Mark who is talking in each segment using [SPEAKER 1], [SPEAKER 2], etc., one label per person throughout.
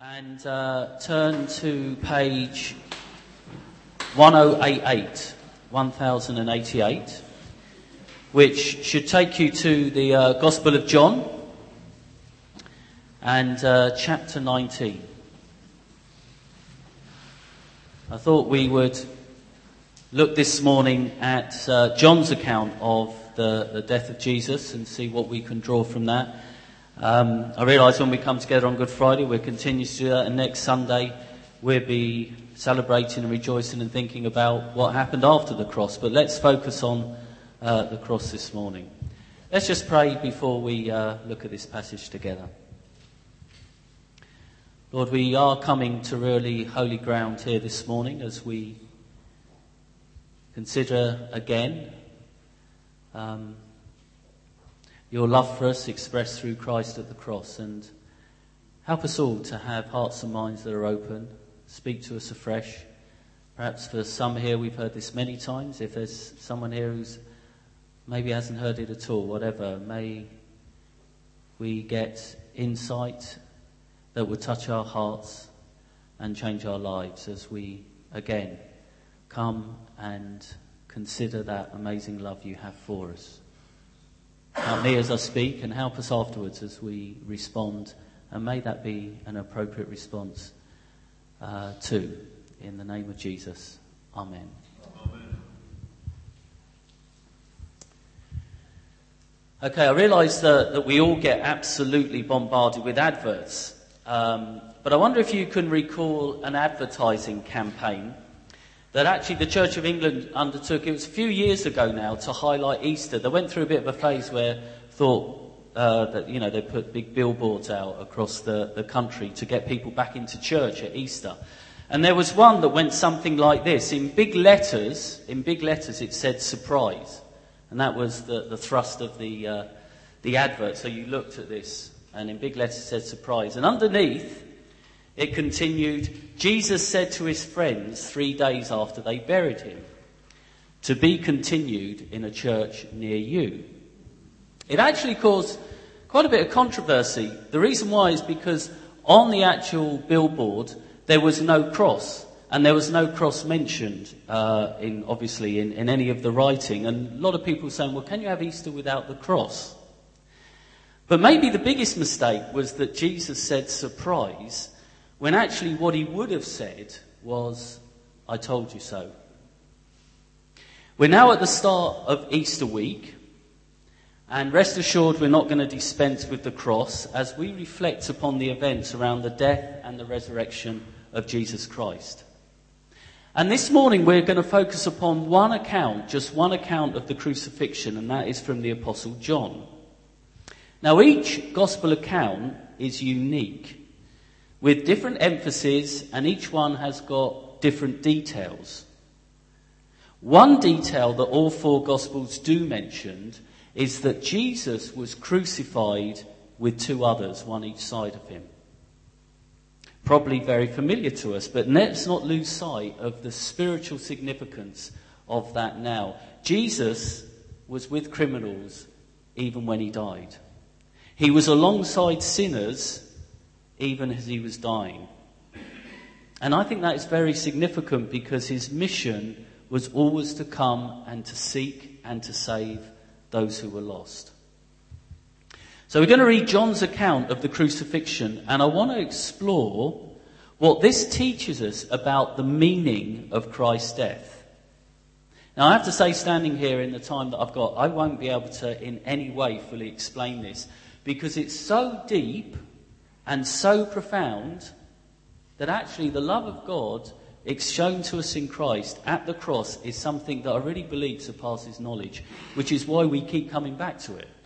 [SPEAKER 1] and turn to page 1088, which should take you to the Gospel of John and chapter 19. I thought we would look this morning at John's account of the death of Jesus and see what we can draw from that. I realise when we come together on Good Friday, we'll continue to do that, and next Sunday we'll be celebrating and rejoicing and thinking about what happened after the cross. But let's focus on the cross this morning. Let's just pray before we look at this passage together. Lord, we are coming to really holy ground here this morning as we consider again your love for us expressed through Christ at the cross, and help us all to have hearts and minds that are open. Speak to us afresh. Perhaps for some here we've heard this many times. If there's someone here who's maybe hasn't heard it at all, whatever, may we get insight that will touch our hearts and change our lives as we again come and consider that amazing love you have for us. Help me as I speak, and help us afterwards as we respond, and may that be an appropriate response too. In the name of Jesus, Amen. Amen. Okay, I realise that we all get absolutely bombarded with adverts, but I wonder if you can recall an advertising campaign that actually the Church of England undertook. It was a few years ago now, to highlight Easter. They went through a bit of a phase where thought that, they put big billboards out across the country to get people back into church at Easter. And there was one that went something like this. In big letters it said surprise. And that was the thrust of the advert. So you looked at this, and in big letters it said surprise. And underneath it continued, Jesus said to his friends 3 days after they buried him, to be continued in a church near you. It actually caused quite a bit of controversy. The reason why is because on the actual billboard there was no cross, and there was no cross mentioned in any of the writing. And a lot of people were saying, well, can you have Easter without the cross? But maybe the biggest mistake was that Jesus said surprise, when actually what he would have said was, I told you so. We're now at the start of Easter week, and rest assured we're not going to dispense with the cross as we reflect upon the events around the death and the resurrection of Jesus Christ. And this morning we're going to focus upon just one account of the crucifixion, and that is from the Apostle John. Now, each gospel account is unique, with different emphasis, and each one has got different details. One detail that all four Gospels do mention is that Jesus was crucified with two others, one each side of him. Probably very familiar to us, but let's not lose sight of the spiritual significance of that now. Jesus was with criminals even when he died. He was alongside sinners even as he was dying. And I think that is very significant, because his mission was always to come and to seek and to save those who were lost. So we're going to read John's account of the crucifixion, and I want to explore what this teaches us about the meaning of Christ's death. Now, I have to say, standing here in the time that I've got, I won't be able to in any way fully explain this, because it's so deep and so profound that actually the love of God shown to us in Christ at the cross is something that I really believe surpasses knowledge, which is why we keep coming back to it.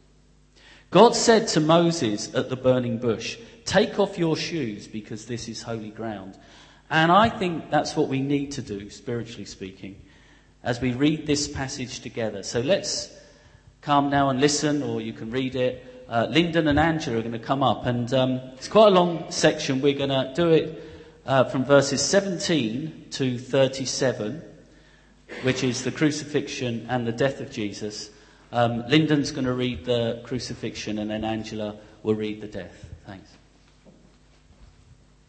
[SPEAKER 1] God said to Moses at the burning bush, take off your shoes because this is holy ground. And I think that's what we need to do, spiritually speaking, as we read this passage together. So let's come now and listen, or you can read it. Lyndon and Angela are going to come up, and it's quite a long section. We're going to do it from verses 17 to 37, which is the crucifixion and the death of Jesus. Lyndon's going to read the crucifixion, and then Angela will read the death. Thanks.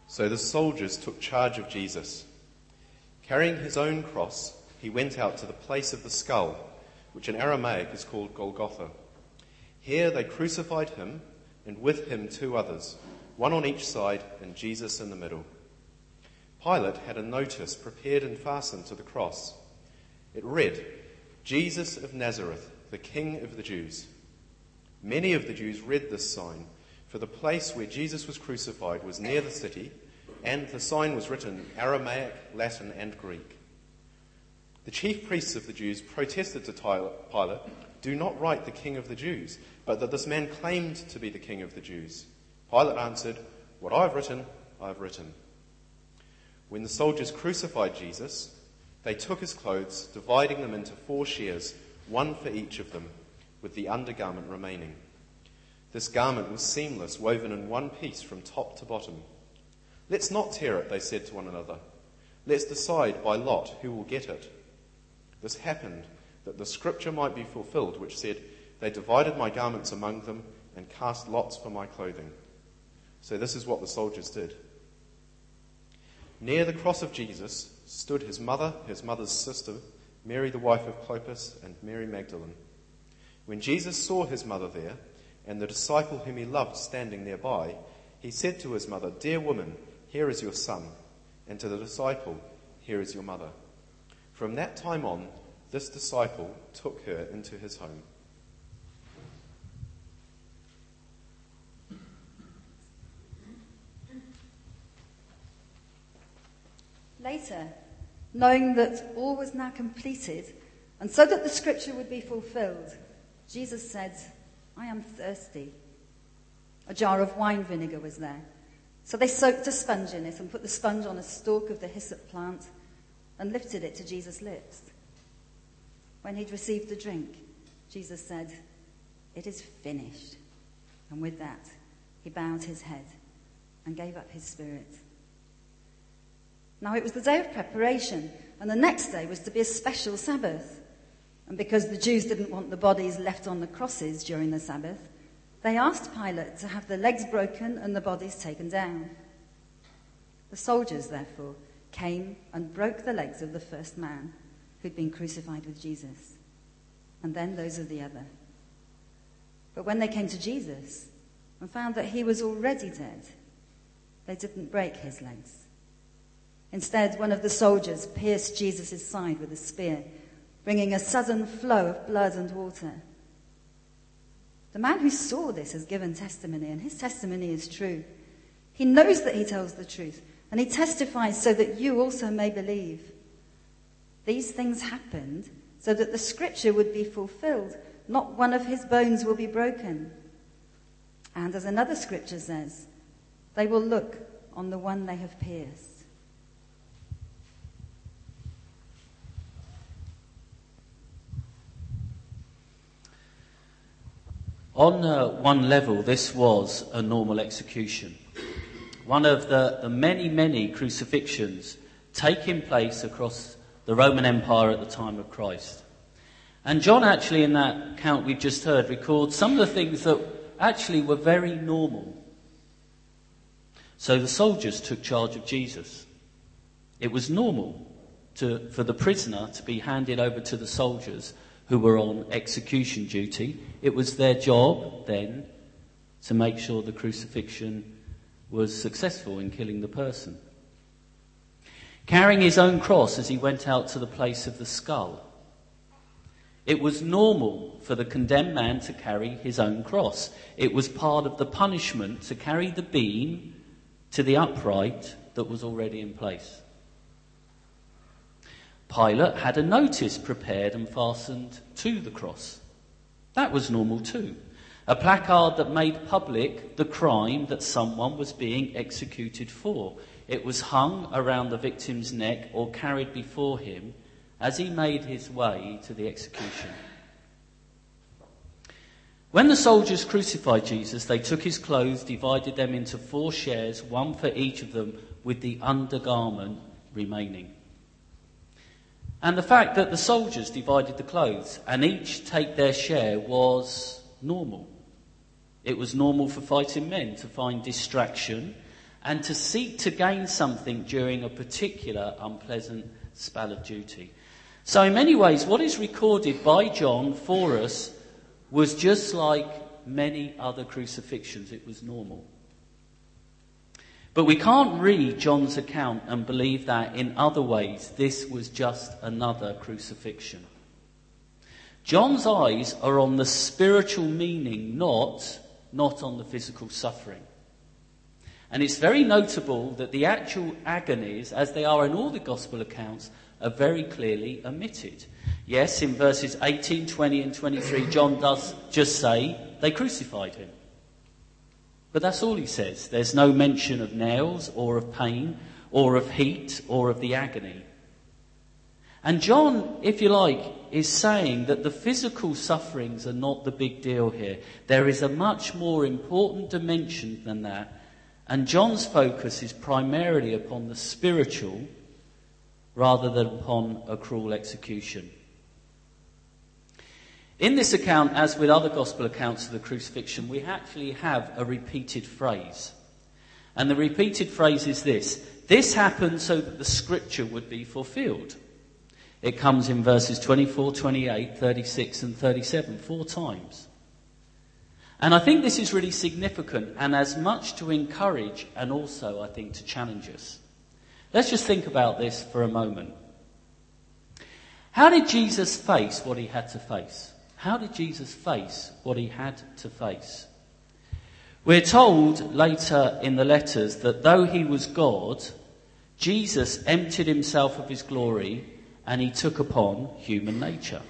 [SPEAKER 2] So the soldiers took charge of Jesus. Carrying his own cross, he went out to the place of the skull, which in Aramaic is called Golgotha. Here they crucified him, and with him 2 others, one on each side and Jesus in the middle. Pilate had a notice prepared and fastened to the cross. It read, "Jesus of Nazareth, the King of the Jews." Many of the Jews read this sign, for the place where Jesus was crucified was near the city, and the sign was written in Aramaic, Latin, and Greek. The chief priests of the Jews protested to Pilate, "Do not write the King of the Jews, but that this man claimed to be the King of the Jews." Pilate answered, "What I have written, I have written." When the soldiers crucified Jesus, they took his clothes, dividing them into 4 shares, one for each of them, with the undergarment remaining. This garment was seamless, woven in one piece from top to bottom. "Let's not tear it," they said to one another. "Let's decide by lot who will get it." This happened that the scripture might be fulfilled, which said, "They divided my garments among them and cast lots for my clothing." So this is what the soldiers did. Near the cross of Jesus stood his mother, his mother's sister, Mary the wife of Clopas, and Mary Magdalene. When Jesus saw his mother there, and the disciple whom he loved standing nearby, he said to his mother, "Dear woman, here is your son," and to the disciple, "Here is your mother." From that time on, this disciple took her into his home.
[SPEAKER 3] Later, knowing that all was now completed, and so that the scripture would be fulfilled, Jesus said, "I am thirsty." A jar of wine vinegar was there. So they soaked a sponge in it and put the sponge on a stalk of the hyssop plant and lifted it to Jesus' lips. When he'd received the drink, Jesus said, "It is finished." And with that, he bowed his head and gave up his spirit. Now it was the day of preparation, and the next day was to be a special Sabbath. And because the Jews didn't want the bodies left on the crosses during the Sabbath, they asked Pilate to have the legs broken and the bodies taken down. The soldiers, therefore, came and broke the legs of the first man who'd been crucified with Jesus, and then those of the other. But when they came to Jesus and found that he was already dead, they didn't break his legs. Instead, one of the soldiers pierced Jesus' side with a spear, bringing a sudden flow of blood and water. The man who saw this has given testimony, and his testimony is true. He knows that he tells the truth, and he testifies so that you also may believe. These things happened so that the scripture would be fulfilled. Not one of his bones will be broken. And as another scripture says, they will look on the one they have pierced.
[SPEAKER 1] On one level, this was a normal execution. One of the many, many crucifixions taking place across the Roman Empire at the time of Christ. And John actually, in that account we've just heard, records some of the things that actually were very normal. So the soldiers took charge of Jesus. It was normal for the prisoner to be handed over to the soldiers who were on execution duty. It was their job then to make sure the crucifixion was successful in killing the person. Carrying his own cross as he went out to the place of the skull. It was normal for the condemned man to carry his own cross. It was part of the punishment to carry the beam to the upright that was already in place. Pilate had a notice prepared and fastened to the cross. That was normal too. A placard that made public the crime that someone was being executed for. It was hung around the victim's neck or carried before him as he made his way to the execution. When the soldiers crucified Jesus, they took his clothes, divided them into 4 shares, one for each of them, with the undergarment remaining. And the fact that the soldiers divided the clothes and each take their share was normal. It was normal for fighting men to find distraction and to seek to gain something during a particular unpleasant spell of duty. So in many ways, what is recorded by John for us was just like many other crucifixions. It was normal. But we can't read John's account and believe that in other ways this was just another crucifixion. John's eyes are on the spiritual meaning, not on the physical suffering. And it's very notable that the actual agonies, as they are in all the gospel accounts, are very clearly omitted. Yes, in verses 18, 20 and 23, John does just say they crucified him. But that's all he says. There's no mention of nails or of pain or of heat or of the agony. And John, if you like, is saying that the physical sufferings are not the big deal here. There is a much more important dimension than that. And John's focus is primarily upon the spiritual rather than upon a cruel execution. In this account, as with other gospel accounts of the crucifixion, we actually have a repeated phrase. And the repeated phrase is this: this happened so that the scripture would be fulfilled. It comes in verses 24, 28, 36 and 37, 4 times. And I think this is really significant and as much to encourage and also, I think, to challenge us. Let's just think about this for a moment. How did Jesus face what he had to face? How did Jesus face what he had to face? We're told later in the letters that though he was God, Jesus emptied himself of his glory and he took upon human nature.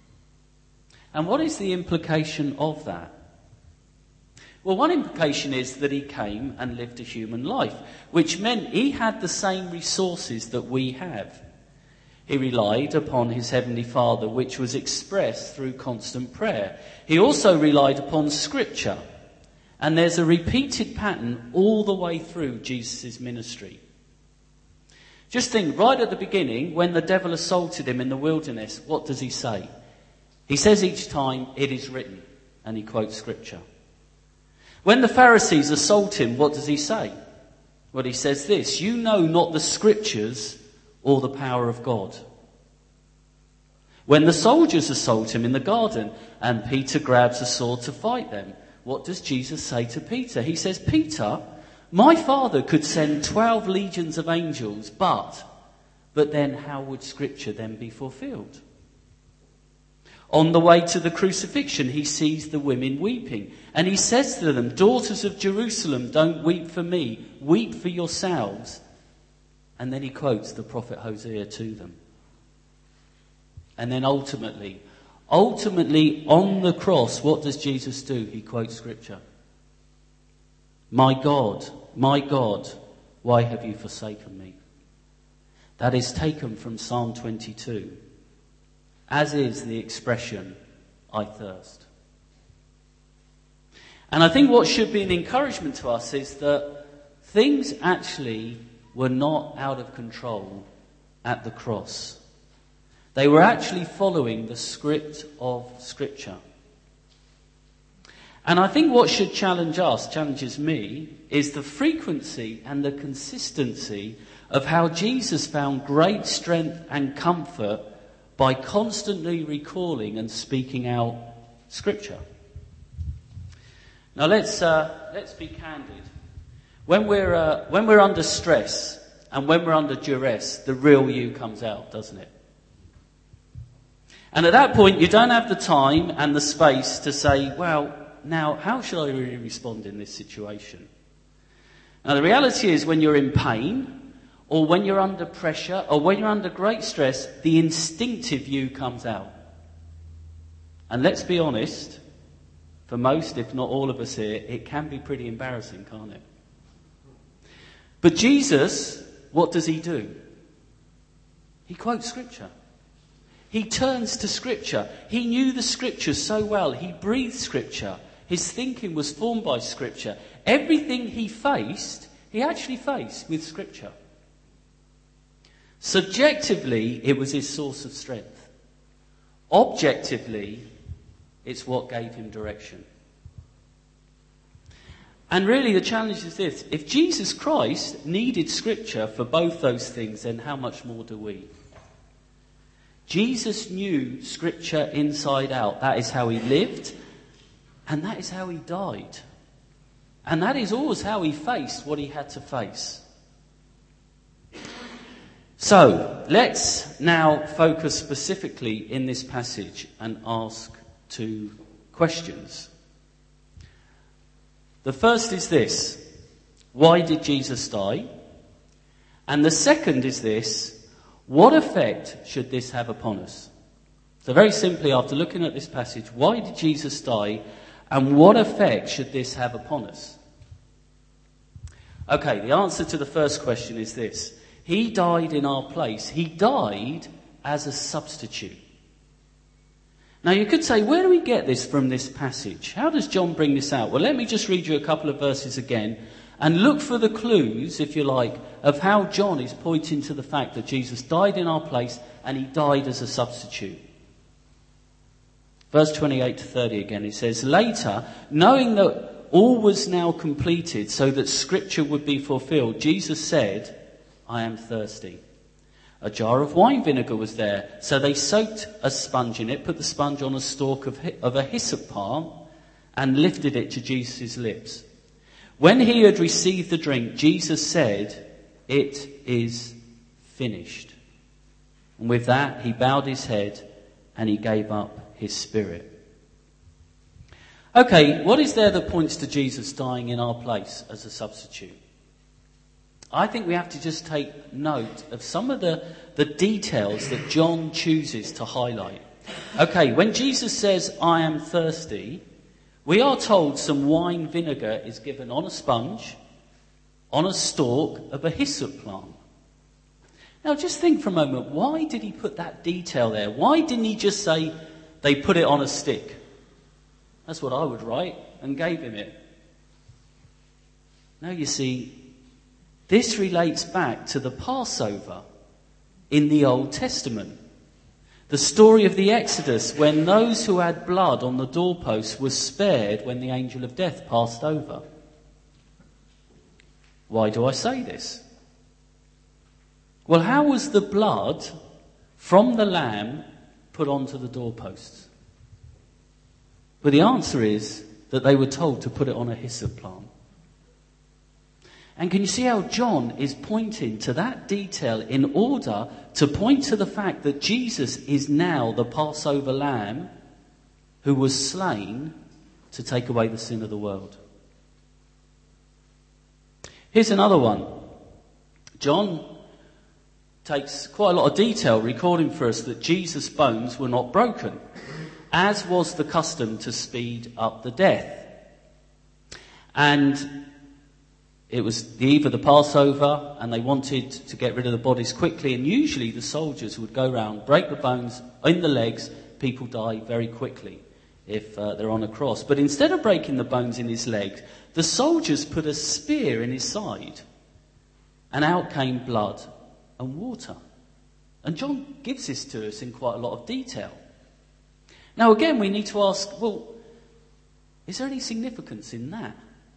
[SPEAKER 1] And what is the implication of that? Well, one implication is that he came and lived a human life, which meant he had the same resources that we have. He relied upon his heavenly Father, which was expressed through constant prayer. He also relied upon Scripture. And there's a repeated pattern all the way through Jesus' ministry. Just think, right at the beginning, when the devil assaulted him in the wilderness, what does he say? He says each time, "It is written," and he quotes Scripture. When the Pharisees assault him, what does he say? Well, he says this: "You know not the Scriptures or the power of God." When the soldiers assault him in the garden and Peter grabs a sword to fight them, what does Jesus say to Peter? He says, "Peter, my Father could send 12 legions of angels, but then how would Scripture then be fulfilled?" On the way to the crucifixion, he sees the women weeping. And he says to them, "Daughters of Jerusalem, don't weep for me, weep for yourselves." And then he quotes the prophet Hosea to them. And then ultimately on the cross, what does Jesus do? He quotes Scripture. my God, why have you forsaken me?" That is taken from Psalm 22, as is the expression, "I thirst." And I think what should be an encouragement to us is that things actually were not out of control at the cross. They were actually following the script of Scripture. And I think what should challenges me, is the frequency and the consistency of how Jesus found great strength and comfort by constantly recalling and speaking out Scripture. Now let's be candid. When we're under stress and when we're under duress, the real you comes out, doesn't it? And at that point, you don't have the time and the space to say, well, now, how should I really respond in this situation? Now, the reality is when you're in pain, or when you're under pressure, or when you're under great stress, the instinctive you comes out. And let's be honest, for most, if not all of us here, it can be pretty embarrassing, can't it? But Jesus, what does he do? He quotes Scripture. He turns to Scripture. He knew the Scriptures so well. He breathed Scripture. His thinking was formed by Scripture. Everything he faced, he actually faced with Scripture. Subjectively, it was his source of strength. Objectively, it's what gave him direction. And really the challenge is this: if Jesus Christ needed Scripture for both those things, then how much more do we? Jesus knew Scripture inside out. That is how he lived, and that is how he died. And that is always how he faced what he had to face. So, let's now focus specifically in this passage and ask 2 questions. The first is this: why did Jesus die? And the second is this: what effect should this have upon us? So very simply, after looking at this passage, why did Jesus die, and what effect should this have upon us? Okay, the answer to the first question is this: he died in our place. He died as a substitute. Now you could say, where do we get this from this passage? How does John bring this out? Well, let me just read you a couple of verses again and look for the clues, if you like, of how John is pointing to the fact that Jesus died in our place and he died as a substitute. Verse 28 to 30 again, it says, later, knowing that all was now completed so that Scripture would be fulfilled, Jesus said, I am thirsty. A jar of wine vinegar was there, so they soaked a sponge in it, put the sponge on a stalk of a hyssop palm, and lifted it to Jesus' lips. When he had received the drink, Jesus said, it is finished. And with that, he bowed his head and he gave up his spirit. Okay, what is there that points to Jesus dying in our place as a substitute? I think we have to just take note of some of the details that John chooses to highlight. Okay, when Jesus says, I am thirsty, we are told some wine vinegar is given on a sponge, on a stalk of a hyssop plant. Now just think for a moment, why did he put that detail there? Why didn't he just say they put it on a stick? That's what I would write, and gave him it. Now you see, this relates back to the Passover in the Old Testament. The story of the Exodus, when those who had blood on the doorposts were spared when the angel of death passed over. Why do I say this? Well, how was the blood from the lamb put onto the doorposts? Well, the answer is that they were told to put it on a hyssop plant. And can you see how John is pointing to that detail in order to point to the fact that Jesus is now the Passover lamb who was slain to take away the sin of the world? Here's another one. John takes quite a lot of detail recording for us that Jesus' bones were not broken, as was the custom to speed up the death. And it was the eve of the Passover, and they wanted to get rid of the bodies quickly, and usually the soldiers would go around, break the bones in the legs. People die very quickly if they're on a cross. But instead of breaking the bones in his legs, the soldiers put a spear in his side, and out came blood and water. And John gives this to us in quite a lot of detail. Now again, we need to ask, well, is there any significance in that?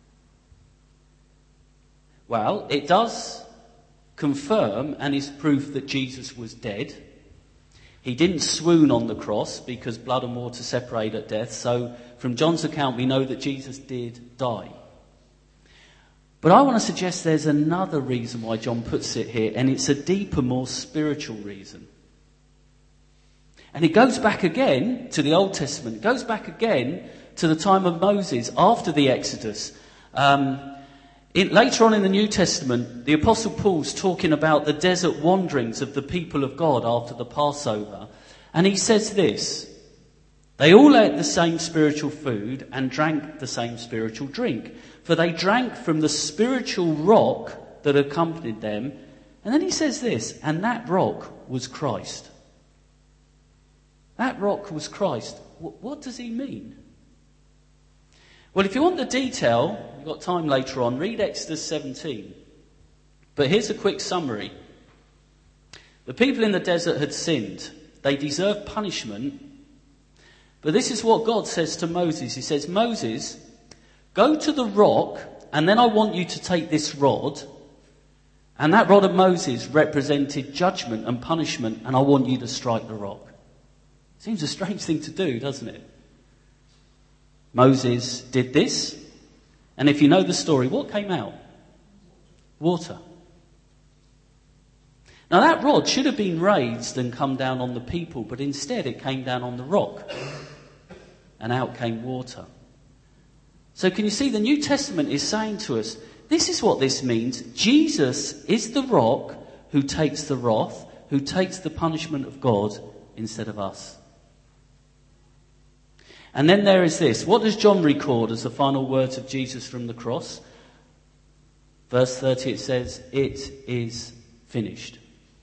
[SPEAKER 1] Well, it does confirm and is proof that Jesus was dead. He didn't swoon on the cross because blood and water separate at death. So from John's account, we know that Jesus did die. But I want to suggest there's another reason why John puts it here, and it's a deeper, more spiritual reason. And it goes back again to the Old Testament. It goes back again to the time of Moses after the Exodus. Later on in the New Testament, the Apostle Paul's talking about the desert wanderings of the people of God after the Passover. And he says this: they all ate the same spiritual food and drank the same spiritual drink, for they drank from the spiritual rock that accompanied them. And then he says this, and that rock was Christ. That rock was Christ. What does he mean? Well, if you want the detail, you've got time later on, read Exodus 17. But here's a quick summary. The people in the desert had sinned. They deserved punishment. But this is what God says to Moses. He says, Moses, go to the rock and then I want you to take this rod, and that rod of Moses represented judgment and punishment, and I want you to strike the rock. Seems a strange thing to do, doesn't it? Moses did this, and if you know the story, what came out? Water. Now that rod should have been raised and come down on the people, but instead it came down on the rock, and out came water. So can you see, the New Testament is saying to us, this is what this means. Jesus is the rock who takes the wrath, who takes the punishment of God instead of us. And then there is this. What does John record as the final words of Jesus from the cross? Verse 30, it says, "It is finished."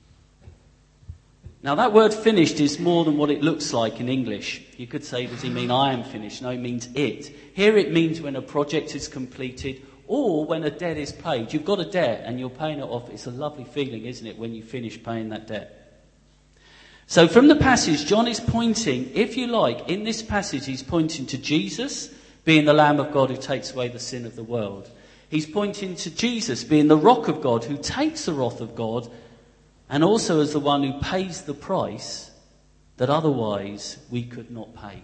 [SPEAKER 1] Now that word finished is more than what it looks like in English. You could say, does he mean I am finished? No, it means it. Here it means when a project is completed or when a debt is paid. You've got a debt and you're paying it off. It's a lovely feeling, isn't it, when you finish paying that debt? So from the passage, John is pointing, if you like, in this passage he's pointing to Jesus being the Lamb of God who takes away the sin of the world. He's pointing to Jesus being the rock of God who takes the wrath of God, and also as the one who pays the price that otherwise we could not pay.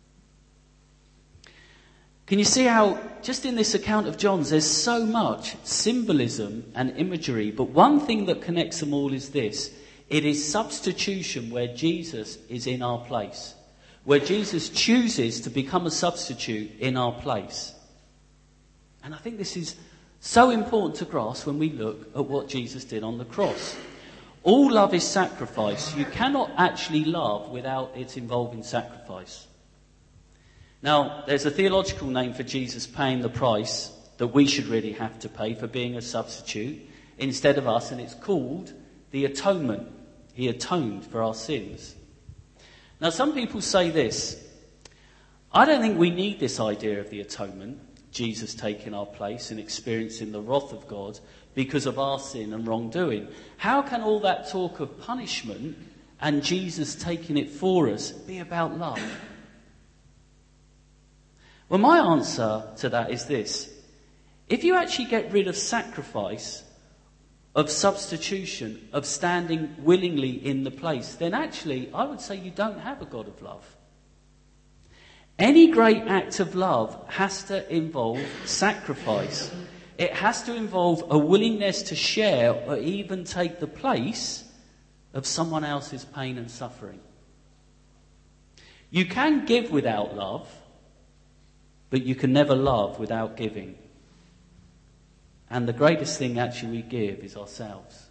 [SPEAKER 1] Can you see how, just in this account of John's, there's so much symbolism and imagery, but one thing that connects them all is this. It is substitution, where Jesus is in our place, where Jesus chooses to become a substitute in our place. And I think this is so important to grasp when we look at what Jesus did on the cross. All love is sacrifice. You cannot actually love without it involving sacrifice. Now, there's a theological name for Jesus paying the price that we should really have to pay for being a substitute instead of us, and it's called the atonement. He atoned for our sins. Now, some people say this. I don't think we need this idea of the atonement, Jesus taking our place and experiencing the wrath of God because of our sin and wrongdoing. How can all that talk of punishment and Jesus taking it for us be about love? Well, my answer to that is this. If you actually get rid of sacrifice, of substitution, of standing willingly in the place, then actually I would say you don't have a God of love. Any great act of love has to involve sacrifice. It has to involve a willingness to share or even take the place of someone else's pain and suffering. You can give without love, but you can never love without giving. And the greatest thing actually we give is ourselves.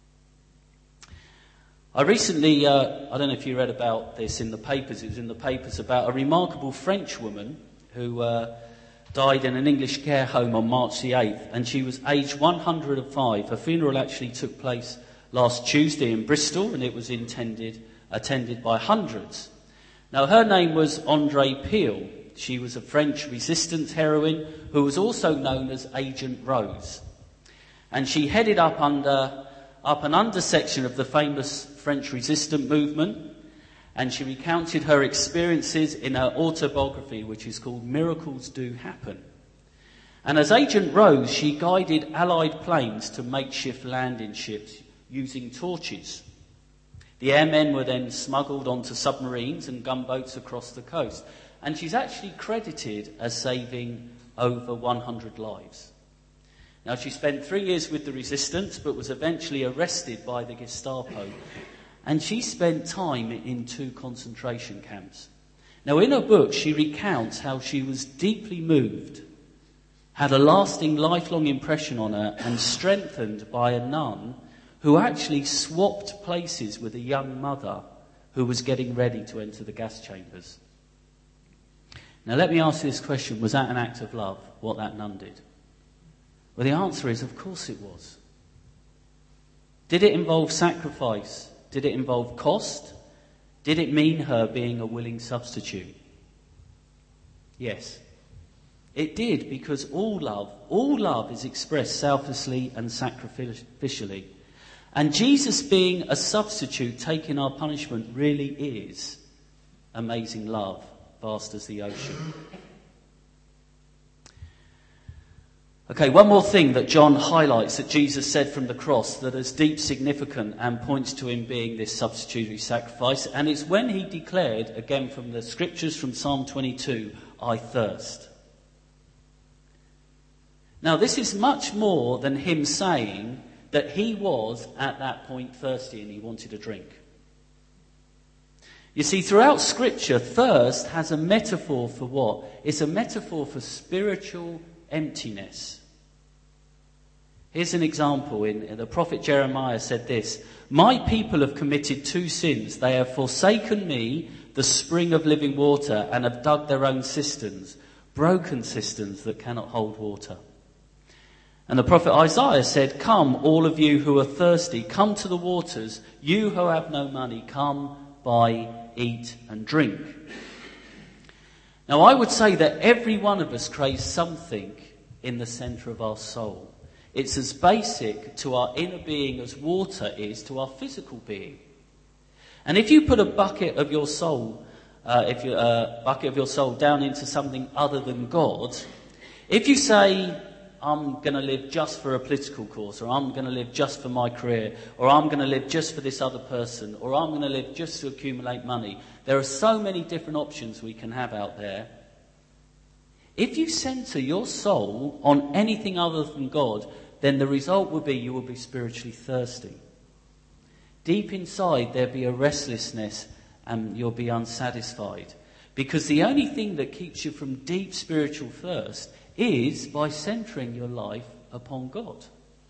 [SPEAKER 1] I recently, I don't know if you read about this in the papers, it was in the papers about a remarkable French woman who died in an English care home on March the 8th, and she was aged 105. Her funeral actually took place last Tuesday in Bristol, and it was attended by hundreds. Now, her name was Andrée Peel. She was a French resistance heroine who was also known as Agent Rose. And she headed up an undersection of the famous French resistance movement, and she recounted her experiences in her autobiography, which is called Miracles Do Happen. And as Agent Rose, she guided Allied planes to makeshift landing ships using torches. The airmen were then smuggled onto submarines and gunboats across the coast. And she's actually credited as saving over 100 lives. Now, she spent 3 years with the resistance, but was eventually arrested by the Gestapo. And she spent time in 2 concentration camps. Now, in her book, she recounts how she was deeply moved, had a lasting, lifelong impression on her, and strengthened by a nun who actually swapped places with a young mother who was getting ready to enter the gas chambers. Now, let me ask you this question. Was that an act of love, what that nun did? Well, the answer is, of course it was. Did it involve sacrifice? Did it involve cost? Did it mean her being a willing substitute? Yes. It did, because all love is expressed selflessly and sacrificially. And Jesus being a substitute, taking our punishment, really is amazing love, vast as the ocean. Okay, one more thing that John highlights that Jesus said from the cross that is deep significant and points to him being this substitutionary sacrifice, and it's when he declared, again from the scriptures from Psalm 22, "I thirst." Now this is much more than him saying that he was at that point thirsty and he wanted a drink. You see, throughout Scripture, thirst has a metaphor for what? It's a metaphor for spiritual emptiness. Here's an example. In the prophet Jeremiah said this: "My people have committed two sins. They have forsaken me, the spring of living water, and have dug their own cisterns, broken cisterns that cannot hold water." And the prophet Isaiah said, "Come, all of you who are thirsty, come to the waters. You who have no money, come, buy, eat and drink." Now I would say that every one of us craves something in the centre of our soul. It's as basic to our inner being as water is to our physical being. And if you put a bucket of your soul, down into something other than God, if you say, "I'm going to live just for a political cause," or "I'm going to live just for my career," or "I'm going to live just for this other person," or "I'm going to live just to accumulate money," there are so many different options we can have out there. If you centre your soul on anything other than God, then the result will be you will be spiritually thirsty. Deep inside there'll be a restlessness and you'll be unsatisfied. Because the only thing that keeps you from deep spiritual thirst is by centering your life upon God.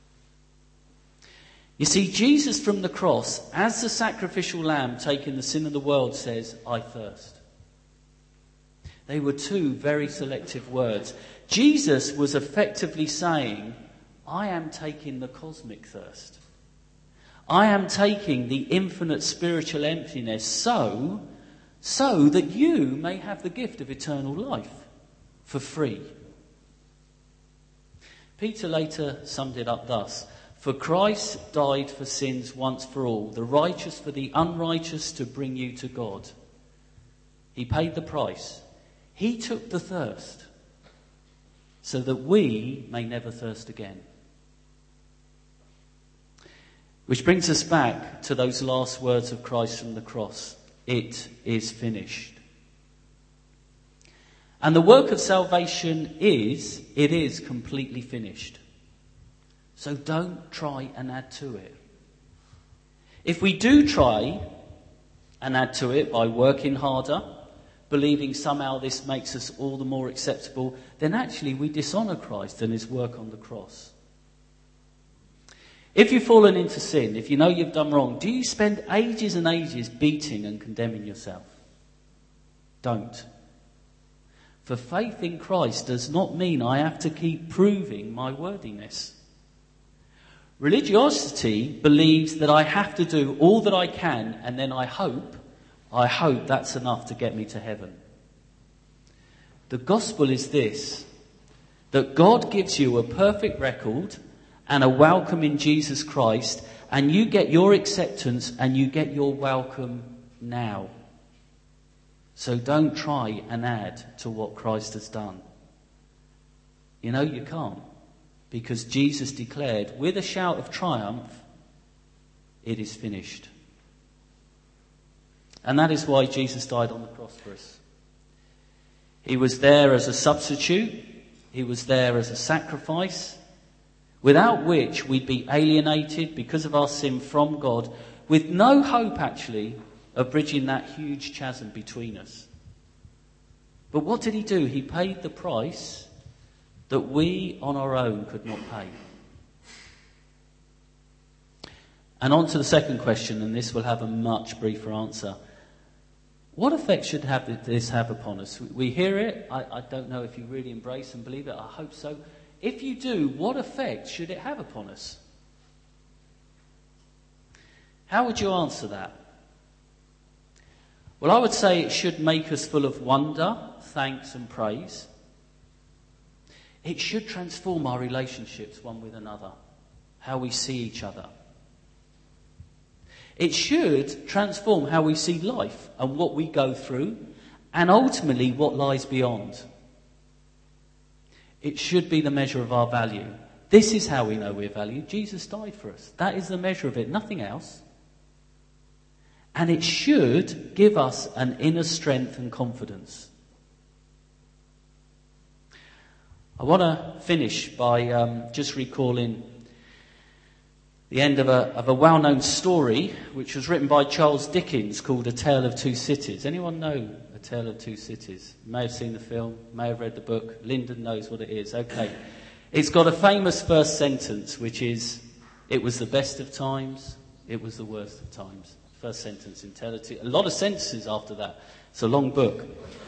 [SPEAKER 1] You see, Jesus from the cross, as the sacrificial lamb taking the sin of the world, says, "I thirst." They were two very selective words. Jesus was effectively saying, "I am taking the cosmic thirst. I am taking the infinite spiritual emptiness so that you may have the gift of eternal life for free." Peter later summed it up thus: "For Christ died for sins once for all, the righteous for the unrighteous, to bring you to God." He paid the price. He took the thirst so that we may never thirst again. Which brings us back to those last words of Christ from the cross: "It is finished." And the work of salvation is completely finished. So don't try and add to it. If we do try and add to it by working harder, believing somehow this makes us all the more acceptable, then actually we dishonour Christ and his work on the cross. If you've fallen into sin, if you know you've done wrong, do you spend ages and ages beating and condemning yourself? Don't. For faith in Christ does not mean I have to keep proving my worthiness. Religiosity believes that I have to do all that I can, and then I hope that's enough to get me to heaven. The gospel is this: that God gives you a perfect record and a welcome in Jesus Christ, and you get your acceptance and you get your welcome now. So don't try and add to what Christ has done. You know you can't, because Jesus declared with a shout of triumph, "It is finished." And that is why Jesus died on the cross for us. He was there as a substitute. He was there as a sacrifice, without which we'd be alienated because of our sin from God, with no hope actually of bridging that huge chasm between us. But what did he do? He paid the price that we on our own could not pay. And on to the second question, and this will have a much briefer answer. What effect should this have upon us? We hear it. I don't know if you really embrace and believe it. I hope so. If you do, what effect should it have upon us? How would you answer that? Well, I would say it should make us full of wonder, thanks and praise. It should transform our relationships one with another, how we see each other. It should transform how we see life and what we go through, and ultimately what lies beyond. It should be the measure of our value. This is how we know we're valued. Jesus died for us. That is the measure of it, nothing else. And it should give us an inner strength and confidence. I want to finish by just recalling the end of a well-known story which was written by Charles Dickens called A Tale of Two Cities. Anyone know A Tale of Two Cities? You may have seen the film, may have read the book. Lyndon knows what it is. Okay. It's got a famous first sentence which is, it was the best of times, it was the worst of times. First sentence in Tale of Two. A lot of sentences after that. It's a long book.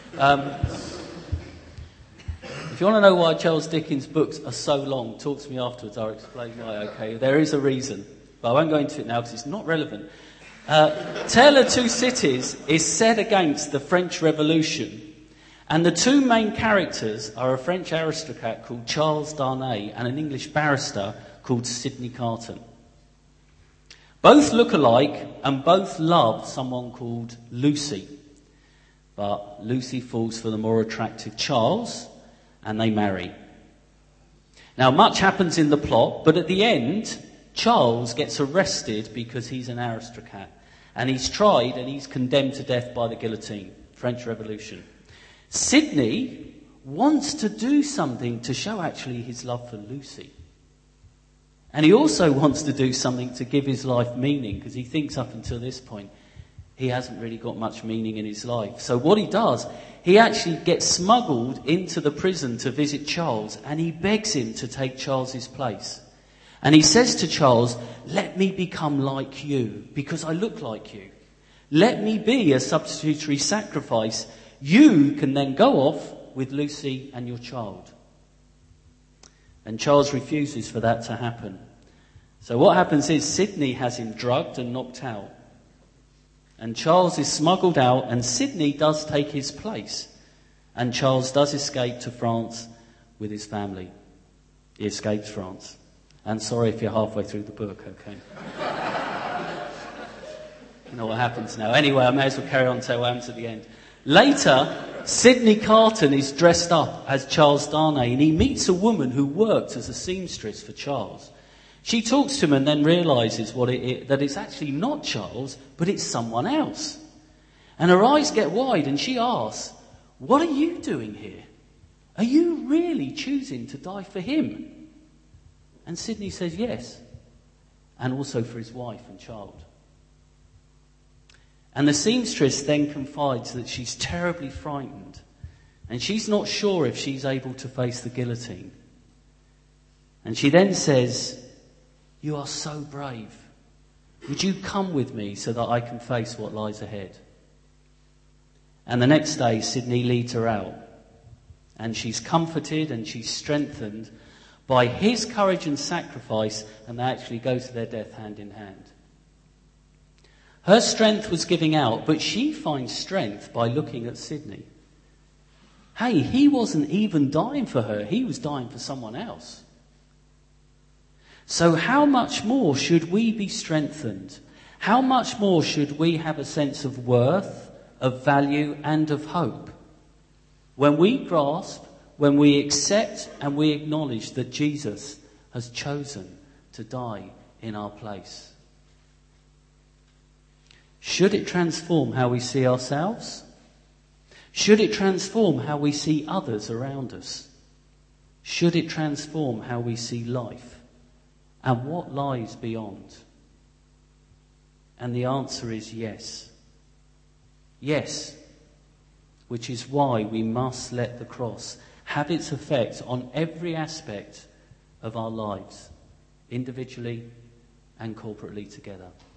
[SPEAKER 1] If you want to know why Charles Dickens' books are so long, talk to me afterwards. I'll explain why, okay? There is a reason, but I won't go into it now because it's not relevant. Tale of Two Cities is set against the French Revolution, and the two main characters are a French aristocrat called Charles Darnay and an English barrister called Sidney Carton. Both look alike and both love someone called Lucy, but Lucy falls for the more attractive Charles, and they marry. Now, much happens in the plot, but at the end, Charles gets arrested because he's an aristocrat. And he's tried and he's condemned to death by the guillotine. French Revolution. Sidney wants to do something to show actually his love for Lucy. And he also wants to do something to give his life meaning, because he thinks up until this point he hasn't really got much meaning in his life. So what he does, he actually gets smuggled into the prison to visit Charles, and he begs him to take Charles's place. And he says to Charles, let me become like you, because I look like you. Let me be a substitutory sacrifice. You can then go off with Lucy and your child. And Charles refuses for that to happen. So what happens is Sidney has him drugged and knocked out. And Charles is smuggled out, and Sidney does take his place. And Charles does escape to France with his family. He escapes France. And sorry if you're halfway through the book, okay? You know what happens now. Anyway, I may as well carry on and say what happens at the end. Later, Sidney Carton is dressed up as Charles Darnay, and he meets a woman who worked as a seamstress for Charles. She talks to him and then realises that it's actually not Charles, but it's someone else. And her eyes get wide and she asks, what are you doing here? Are you really choosing to die for him? And Sidney says yes, and also for his wife and child. And the seamstress then confides that she's terribly frightened, and she's not sure if she's able to face the guillotine. And she then says, you are so brave. Would you come with me so that I can face what lies ahead? And the next day, Sidney leads her out. And she's comforted and she's strengthened by his courage and sacrifice, and they actually go to their death hand in hand. Her strength was giving out, but she finds strength by looking at Sidney. Hey, he wasn't even dying for her. He was dying for someone else. So how much more should we be strengthened? How much more should we have a sense of worth, of value, and of hope when we grasp, when we accept and we acknowledge that Jesus has chosen to die in our place? Should it transform how we see ourselves? Should it transform how we see others around us? Should it transform how we see life? And what lies beyond? And the answer is yes. Yes. Which is why we must let the cross have its effect on every aspect of our lives, individually and corporately together.